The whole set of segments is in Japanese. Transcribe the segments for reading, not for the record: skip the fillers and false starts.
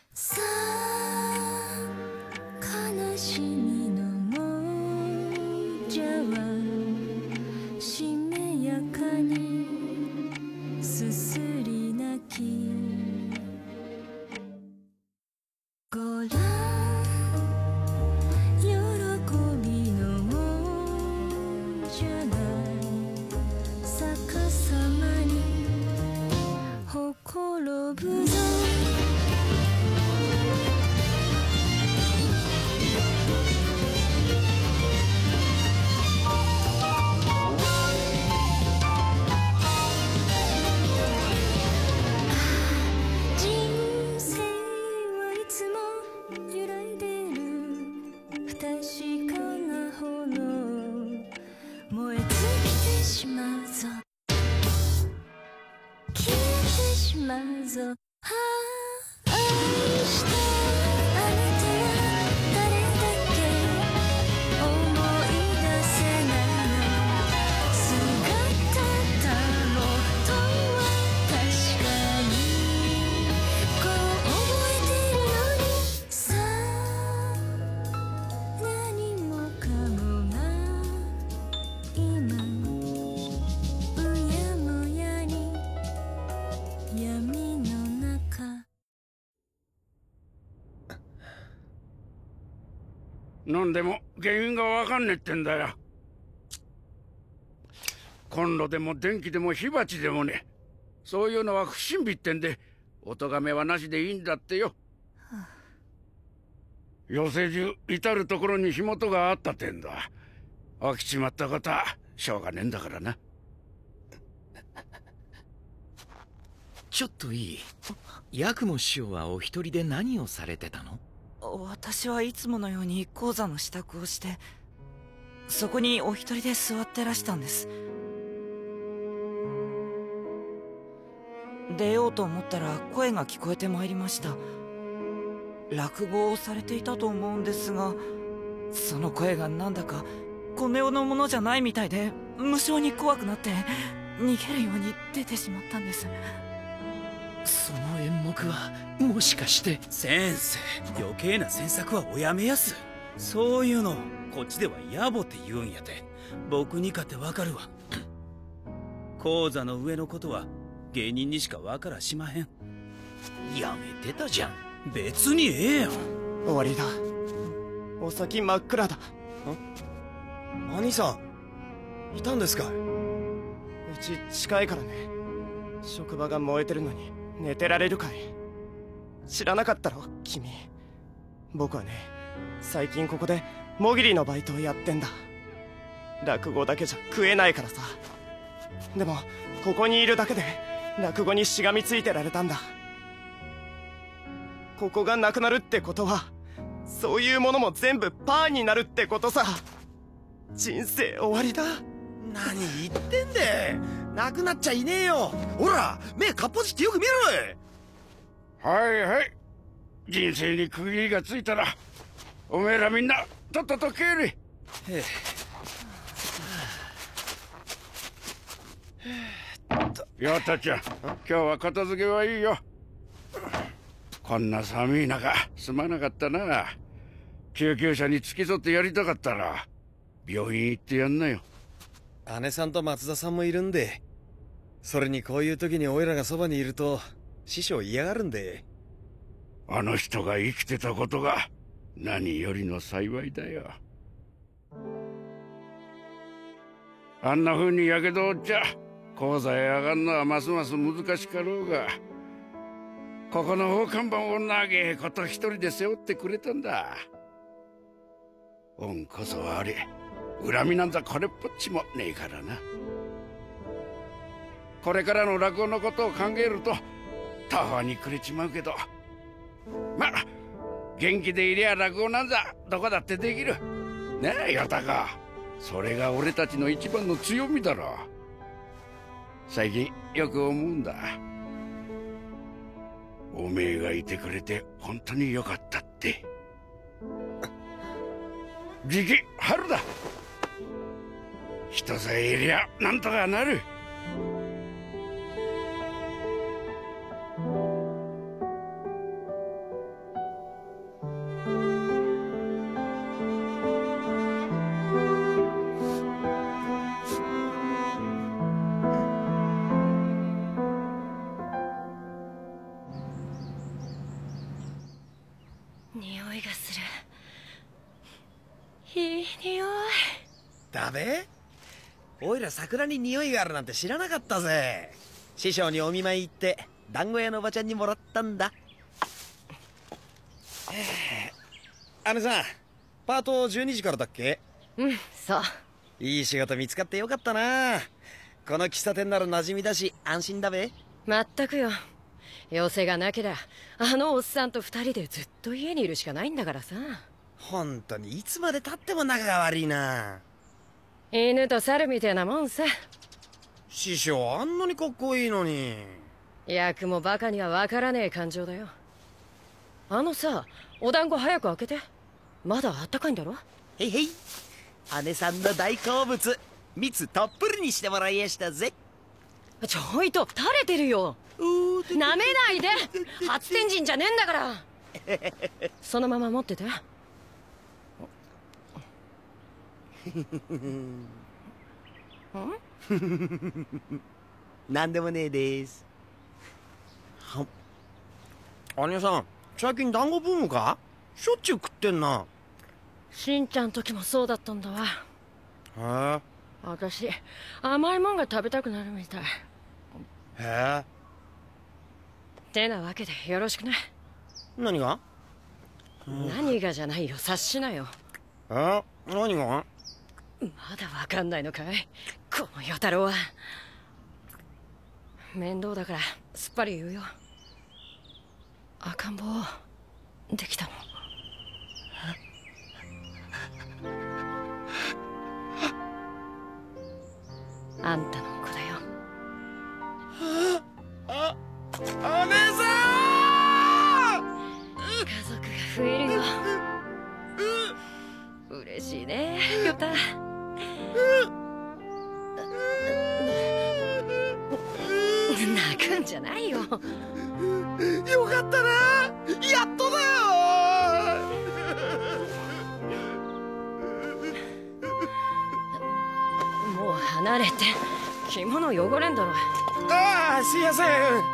さあ悲しみのもじゃはしめやかにすすり泣きごらん喜びのもじゃが逆さまにほころぶぞぞ愛したあなたは誰だっけ思い出せない姿だろうとは確かにこう覚えてるのにさあ何もかもが今うやむやに闇なんでも原因がわかんねえってんだよ。コンロでも電気でも火鉢でもね、そういうのは不審火ってんでお咎めはなしでいいんだってよ。寄せ中至る所に火元があったってんだ。飽きちまったことはしょうがねえんだからな。 ちょっといい？八雲師匠はお一人で何をされてたの？ 私はいつものように講座の支度をしてそこにお一人で座ってらしたんです。出ようと思ったら声が聞こえてまいりました。落語をされていたと思うんですがその声がなんだかこの世のものじゃないみたいで無性に怖くなって逃げるように出てしまったんです。 その演目はもしかして。 先生、余計な詮索はおやめやす。そういうのこっちでは野暮って言うんやて。僕にかってわかるわ。講座の上のことは芸人にしかわからしまへん。 やめてたじゃん。 別にええやん。 終わりだ。お先真っ暗だ。 兄さんいたんですか？ うち近いからね。職場が燃えてるのに寝てられるかい？知らなかったろ君。僕はね最近ここでもぎりのバイトをやってんだ。落語だけじゃ食えないからさ。でもここにいるだけで落語にしがみついてられたんだ。ここがなくなるってことはそういうものも全部パーになるってことさ。人生終わりだ。 何言ってんでなくなっちゃいねえよ。ほら目かっぽじってよく見ろ。 はいはい、人生に区切りがついたらおめえらみんなとっとと帰れ。よたちゃん、今日は片付けはいいよ。こんな寒い中すまなかったな。救急車に付き添ってやりたかったら病院行ってやんなよ。 姉さんと松田さんもいるんで。それにこういう時にオイラがそばにいると師匠嫌がるんで。 あの人が生きてたことが何よりの幸いだよ。あんな風にやけどを負っちゃ講座へ上がるのはますます難しかろうが、ここの大看板を長えこと一人で背負ってくれたんだ。恩こそあれ、恨みなんざこれっぽっちもねえからな。これからの落語のことを考えると途方に暮れちまうけど、まあ元気でいりゃ落語なんざどこだってできる。ねえヨタか、それが俺たちの一番の強みだろ。最近よく思うんだ。おめえがいてくれて本当によかったって。じき春だ。人さえいりゃなんとかなる。 匂いがする。いい匂い。 だべ？おいら桜に匂いがあるなんて知らなかったぜ。師匠にお見舞い行って団子屋のおばちゃんにもらったんだ。姉さん、パート12時からだっけ？ うん、そう。 いい仕事見つかってよかったな。この喫茶店なら馴染みだし安心だべ。 まったくよ。要請がなけりゃあのおっさんと2人でずっと家にいるしかないんだからさ。 本当にいつまで経っても仲が悪いな。 犬と猿みたいなもんさ。 師匠あんなにかっこいいのに。 役もバカには分からねえ感情だよ。あのさ、お団子早く開けて。まだあったかいんだろ。 へいへい。姉さんの大好物蜜たっぷりにしてもらいやしたぜ。 ちょいと垂れてるよ。なめないで。初天神じゃねえんだから。そのまま持ってて。 なんでもねえです。姉さん、最近団子ブームか？しょっちゅう食ってんな。 しんちゃん時もそうだったんだわ。 へえ。 私甘いもんが食べたくなるみたい。 へえ。 てなわけでよろしくね。 何が？ 何がじゃないよ、察しなよ。 何が？ まだわかんないのかい、この与太郎は。面倒だからすっぱり言うよ。赤ん坊できたの？あんたの子だよ。 姉さん！ 家族が増えるよ。嬉しいね、ヨタ。泣くんじゃないよ。 よかったな、やっとだよ。 もう離れて、着物汚れんだろ。 ああ、すいません。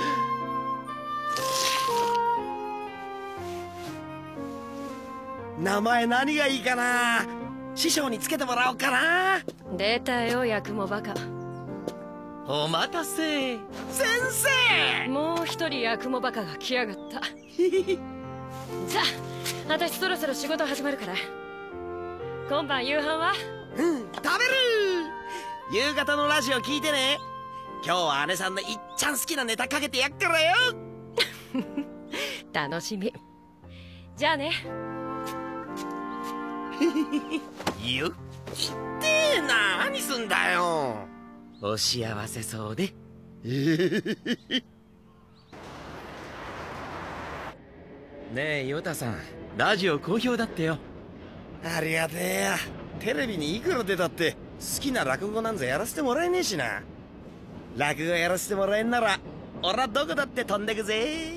名前何がいいかな。師匠につけてもらおうかな。 出たよ、役もバカ。 お待たせ。 先生。 もう一人役もバカが来やがった。じゃあ私そろそろ仕事始まるから。今晩夕飯は？ 食べる。夕方のラジオ聞いてね。今日は姉さんのいっちゃん好きなネタかけてやっからよ。 楽しみ。じゃあね。 よっ。 痛えな、何すんだよ。 お幸せそうで。ねえヨタさん、ラジオ好評だってよ。 ありがてえや。テレビにいくら出たって好きな落語なんざやらせてもらえねえしな。落語やらせてもらえんなら俺はどこだって飛んでくぜ。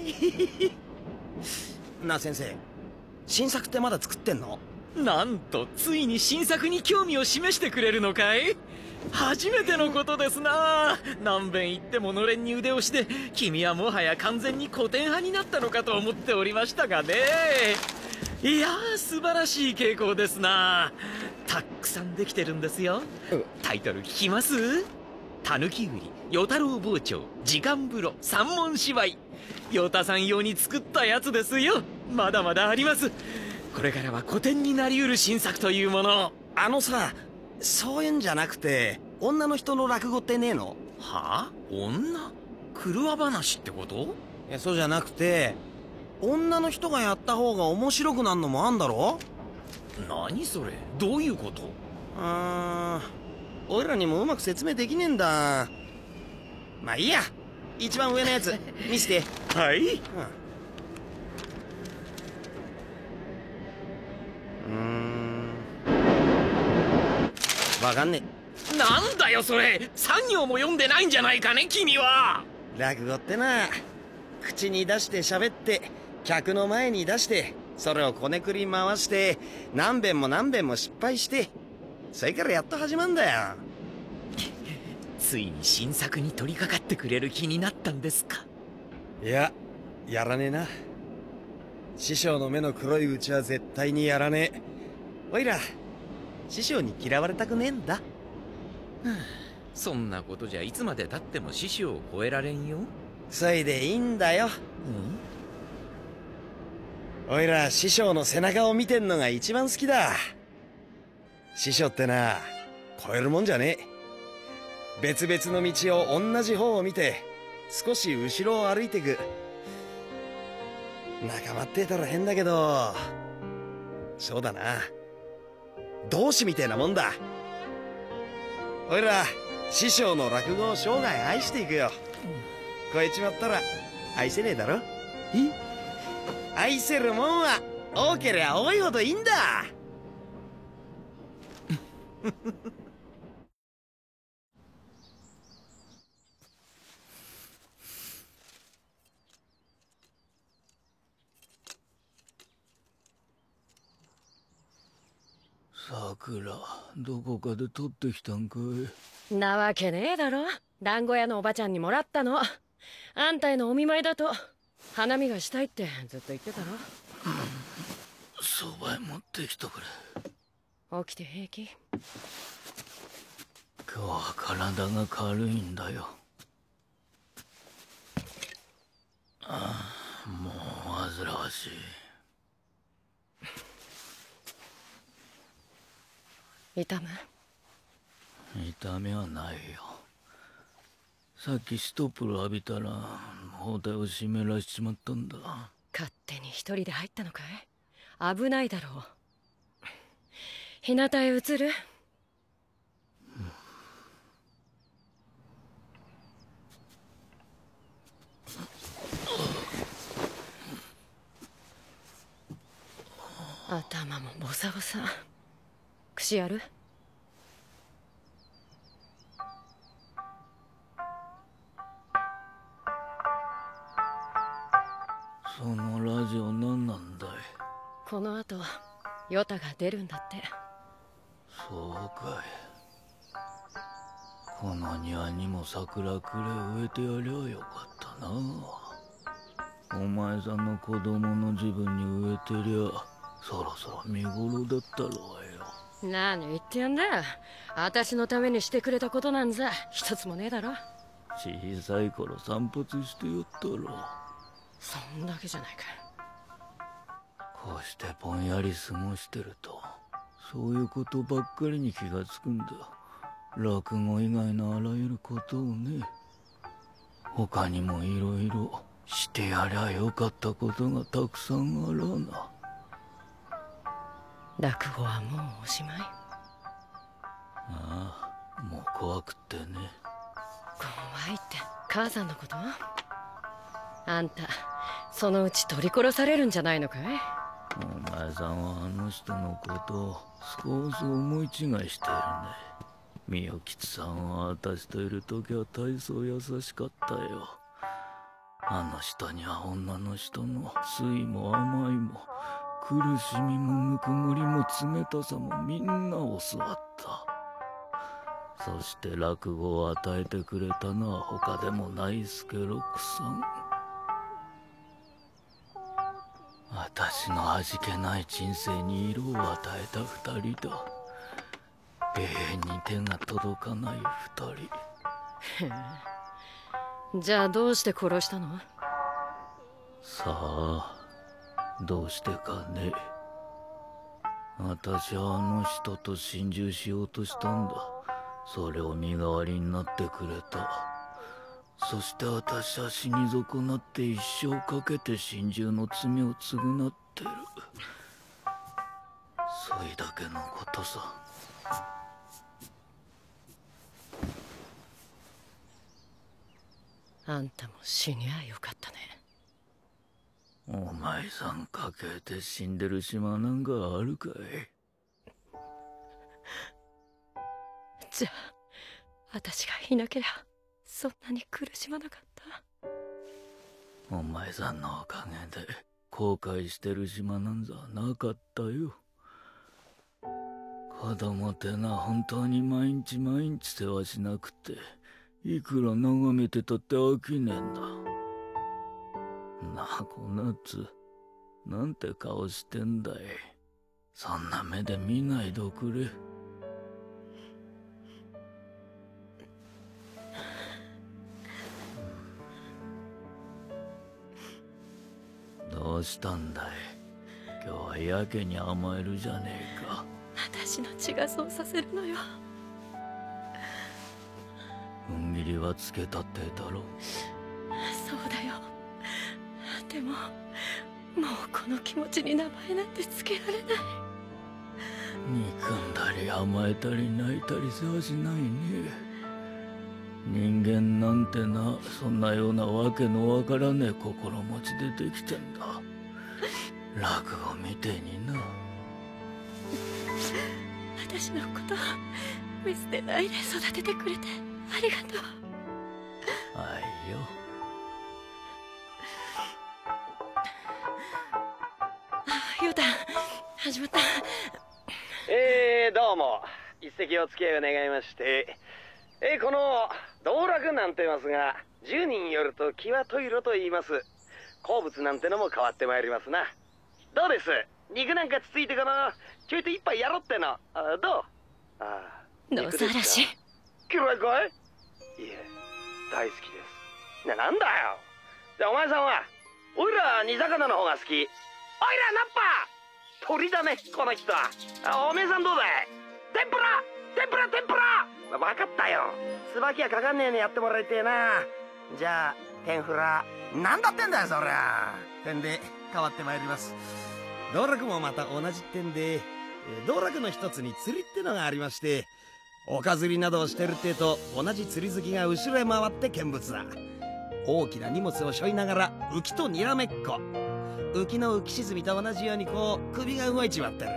なあ先生、新作ってまだ作ってんの？ なんとついに新作に興味を示してくれるのかい？初めてのことですな。何べん言ってものれんに腕押しで、君はもはや完全に古典派になったのかと思っておりましたがね。いやー、素晴らしい傾向ですな。たくさんできてるんですよ。タイトル聞きます？たぬき売り、与太郎包丁、時間風呂、三文芝居。与太さん用に作ったやつですよ。まだまだあります。これからは古典になりうる新作というもの。 あのさ、そういうんじゃなくて女の人の落語ってねえの？ はあ？女？狂わ話ってこと？ いや、そうじゃなくて女の人がやった方が面白くなるのもあんだろ？ 何それ？どういうこと？ おいらにもうまく説明できねえんだ。まあいいや、一番上のやつ見せて。 はい。 わかんねえ。なんだよそれ、3行も読んでないんじゃないかね君は。 落語ってな、口に出して喋って客の前に出してそれをこねくり回して何遍も何遍も失敗して、それからやっと始まんだよ。 ついに新作に取り掛かってくれる気になったんですか？ いや、やらねえな。 師匠の目の黒いうちは絶対にやらねえ。おいら師匠に嫌われたくねえんだ。 そんなことじゃいつまでたっても師匠を超えられんよ。 そいでいいんだよ。おいら師匠の背中を見てんのが一番好きだ。師匠ってな、超えるもんじゃねえ。別々の道を同じ方を見て少し後ろを歩いてく。仲間って言ったら変だけど、そうだな、同志みてえなもんだ。おいら師匠の落語を生涯愛していくよ。超えちまったら愛せねえだろ。愛せるもんは多けりゃ多いほどいいんだ。 さくら、どこかで取ってきたんかい。 なわけねえだろ。団子屋のおばちゃんにもらったの。あんたへのお見舞いだと花見がしたいってずっと言ってたろ。 そばへ持ってきてくれ。 起きて平気？ 今日は体が軽いんだよ。もう煩わしい。 痛む？ 痛みはないよ。さっきストップル浴びたら包帯を湿らしちまったんだ。 勝手に一人で入ったのかい？危ないだろう。日向へ移る？頭もボサボサ。櫛やる？ そのラジオ何なんだい？ この後ヨタが出るんだって。 そうかい。この庭にも桜くれ植えてやりゃよかったな。お前さんの子供の自分に植えてりゃそろそろ見頃だったろうよ。 何言ってやんだ。私のためにしてくれたことなんざ一つもねえだろ。 小さい頃散髪してやったろ。 そんだけじゃないか。 こうしてぼんやり過ごしてるとそういうことばっかりに気がつくんだ。落語以外のあらゆることをね。他にもいろいろしてやりゃよかったことがたくさんあらあな。 落語はもうおしまい？ ああ、もう怖くってね。 怖いって母さんのこと？あんたそのうち取り殺されるんじゃないのかい？ お前さんはあの人のことを少し思い違いしてるね。みよきつさんは私といる時は大層優しかったよ。あの人には女の人の酸いも甘いも苦しみもぬくもりも冷たさもみんな教わった。そして落語を与えてくれたのは他でもないスケロックさん。私の味気ない人生に色を与えた二人だ。永遠に手が届かない二人。じゃあどうして殺したの？ さあ、どうしてかね。私はあの人と心中しようとしたんだ。それを身代わりになってくれた。そして私は死に損なって一生かけて心中の罪を償ってる。それだけのことさ。 あんたも死にゃよかったね。 お前さんかけて死んでる島なんかあるかい？ じゃあ私がいなけりゃそんなに苦しまなかった？ お前さんのおかげで後悔してる島なんざなかったよ。子供ってな、本当に毎日毎日世話しなくていくら眺めてたって飽きねえんだ。なあ、こんなやつなんて顔してんだい。そんな目で見ないどくれ。どうしたんだい。今日はやけに甘えるじゃねえか。 私の血がそうさせるのよ。 踏ん切りはつけたってだろ。 そうだよ。でももうこの気持ちに名前なんてつけられない。 憎んだり甘えたり泣いたりせわしないね。人間なんてな、そんなようなわけのわからねえ心持ちでできてんだ。落語みてえにな。 私のこと見捨てないで育ててくれてありがとう。 あいよ。 ヨタ始まった。 どうも一席お付き合いを願いまして、この道楽なんてますが、10人によると気は十色と言います。好物なんてのも変わってまいりますな。どうです、肉なんかつついてこのちょいと一杯やろっての。どう？ 野ざらし。 嫌いかい？いえ、大好きです。なんだよ。でお前さんは？おいら煮魚の方が好き。おいらナッパ鳥だね、この人は。おめえさんどうだい？天ぷら天ぷら天ぷら。分かったよ。椿はかかんねえのやってもらいてえな。じゃあ天ぷらなんだってんだよそりゃ。てんで変わってまいります。道楽もまた同じってんで、道楽の一つに釣りってのがありまして、丘釣りなどをしてるってと同じ釣り好きが後ろへ回って見物だ。大きな荷物を背負いながら浮きとにらめっこ。浮きの浮き沈みと同じようにこう首が動いちまってる。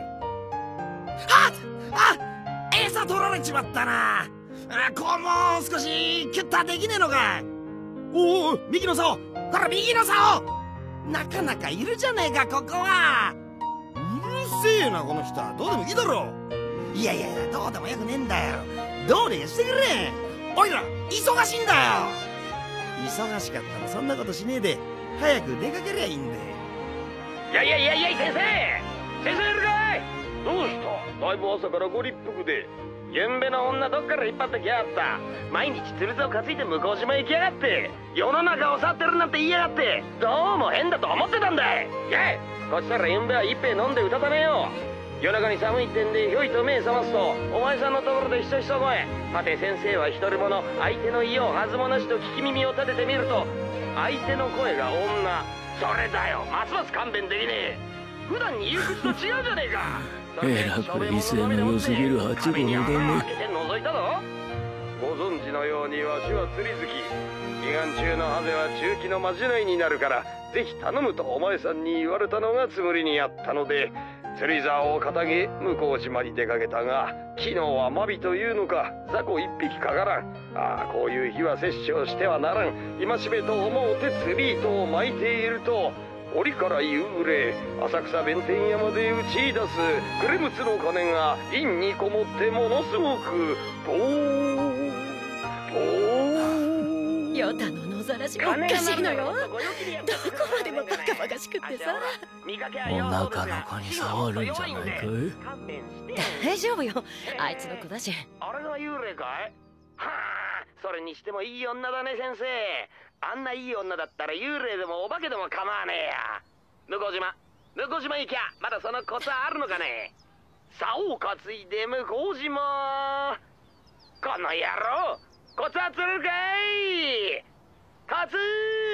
餌取られちまったな。こうもう少しキュッとできねえのかい。おお、右の竿、これ右の竿。なかなかいるじゃねえかここは。うるせえなこの人は。どうでもいいだろ。いやいやいや、どうでもよくねえんだよ。どうにかしてくれ。おいら忙しいんだよ。忙しかったらそんなことしねえで早く出かけりゃいいんで。いや先生いるかい。どうした、だいぶ朝からご立腹で。ゆんべの女どっから引っ張ってきやがった。毎日釣り竿担いで向島行きやがって、世の中を去ってるなんて言いやがって、どうも変だと思ってたんだい。こっちからゆんべは一杯飲んでうたたねよ。夜中に寒いってんでひょいと目覚ますとお前さんのところでひそひそ声。はて先生は一人者、相手の意を弾もなしと聞き耳を立ててみると相手の声が女。それだよ、ますます勘弁できねえ。普段に言う口と違うじゃねえか。 えらく威勢の良すぎる八五郎だね。 覗いたぞ。ご存知のようにわしは釣り好き。祈願中のハゼは中期のまじないになるからぜひ頼むとお前さんに言われたのがつむりにあったので、釣り竿を掲げ向島に出かけたが、昨日はマビというのか雑魚一匹かからん。こういう日は殺生してはならん。今しめと思うて釣り糸を巻いていると折から夕暮れ、浅草弁天山で打ち出すクレムツの鐘が陰にこもってものすごくポーポー。 ヨタの野ざらしもおかしいのよ。どこまでもバカバカしくってさ。 お腹の子に触るんじゃないかい。 大丈夫よ、あいつの子だし。 あれが幽霊かい。はあ、それにしてもいい女だね先生。あんないい女だったら幽霊でもお化けでも構わねえや。向島行きゃまだそのコツあるのかね。竿を担いで向島。この野郎、コツは釣れるかい。コツ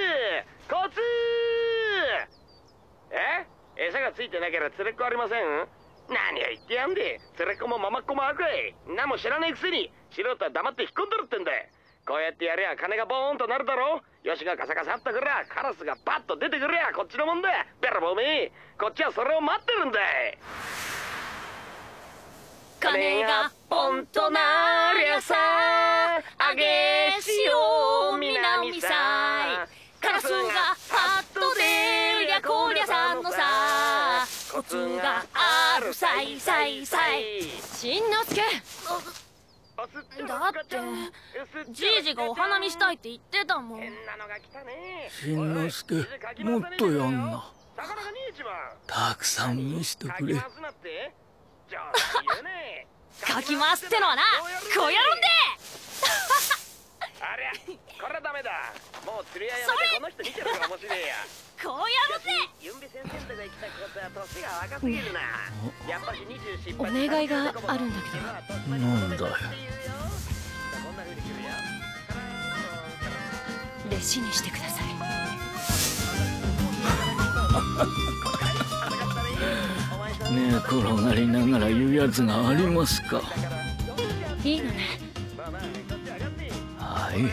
餌がついてなければ釣れっこありません。何を言ってやんで、釣れっこもママっこもあるかい。何も知らねえくせに素人は黙って引っ込んでるってんだ。こうやってやりゃ金がボーンとなるだろ。よしがカサカサっとくりゃカラスがパッと出てくりゃこっちのもんだ。ベラボーめ、こっちはそれを待ってるんだ。 金がポンとなりゃさ、あげしよ南さい。カラスがパッと出りゃこりゃさんのさ。コツがあるさいさいさい。しんのすけ。だってじいじがお花見したいって言ってたもん。 しんのすけ、もっとやんな。 たくさん見してくれ。 かき回すってのはな、こうやるんで。 ありゃ、これはダメだ。もう釣り合いやめてこの人見てるから面白いや。 こうやるんで。 ユンビ先生とか行きたいことは年が若すぎるな。やっぱし20 お願いがあるんだけど。 なんだよ。 弟子にしてください。 寝転がりながら言うやつがありますか。 いいのね。 はい。 やった。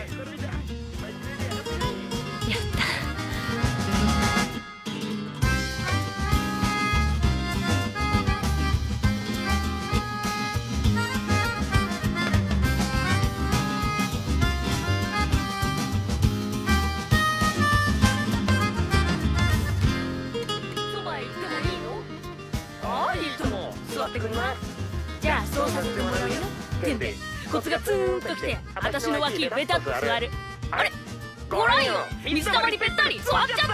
そばへ行ってもいいの？ああ、いいとも。座ってくれます。じゃあそうさせてもらうよ。てんでコツがツーンときて、私の脇ベタッと座る。あれ、ご覧よ、水たまりぺったり座っちゃった。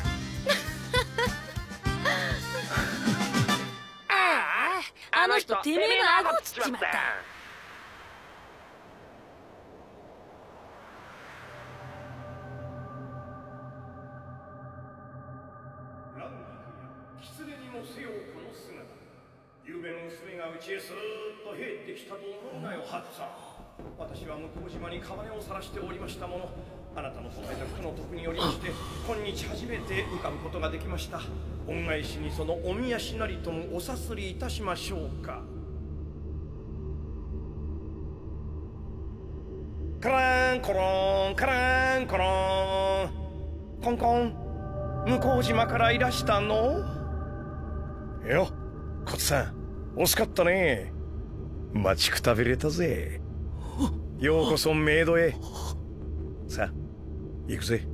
あの人てめえの顎つっちまった。 狐にもせよこの姿。ゆうべの娘がうちへスーッと入ってきたと思うなよ、ハッツァン。私は向島に屍を晒しておりましたもの。あなたの備えた苦の徳によりまして、今日初めて浮かぶことができました。恩返しにそのおみやしなりともおさすりいたしましょうか。カランコロンカランコロン、コンコン、向島からいらしたの？よ、コツさん、惜しかったね。待ちくたびれたぜ。ようこそメイドへ。さあ、行くぜ。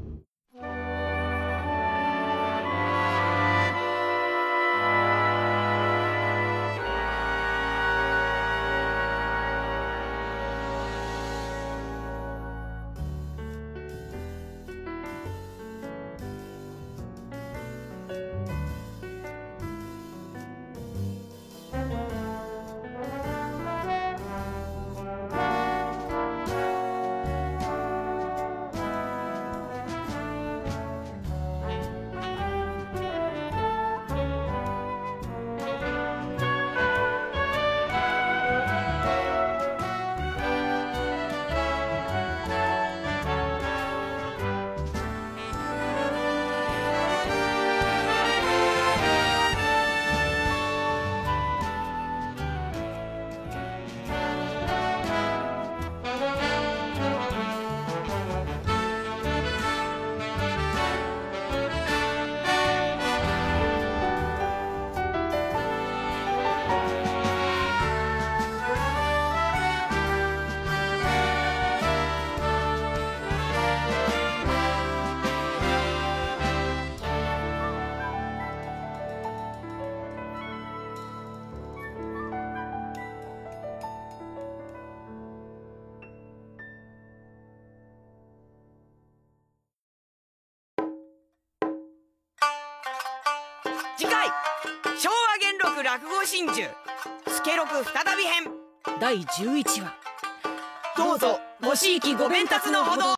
次回昭和元禄落語真珠助六再び編第11話。どうぞごひいきご鞭撻のほど。